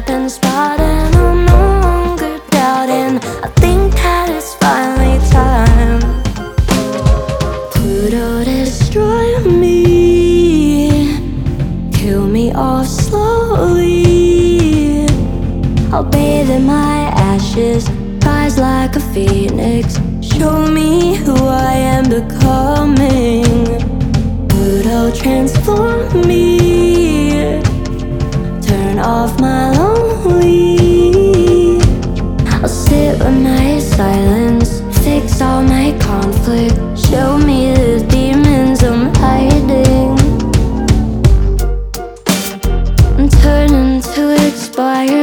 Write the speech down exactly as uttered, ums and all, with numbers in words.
been spotted and I'm no longer doubting. I think that it's finally time. Pluto, destroy me, kill me off slowly. I'll bathe in my ashes, rise like a phoenix. Show me who I am becoming. Pluto, transform me, turn off my lonely. I'll sit with my silence, fix all my conflict. Show me the demons I'm hiding. I'm turning to expire.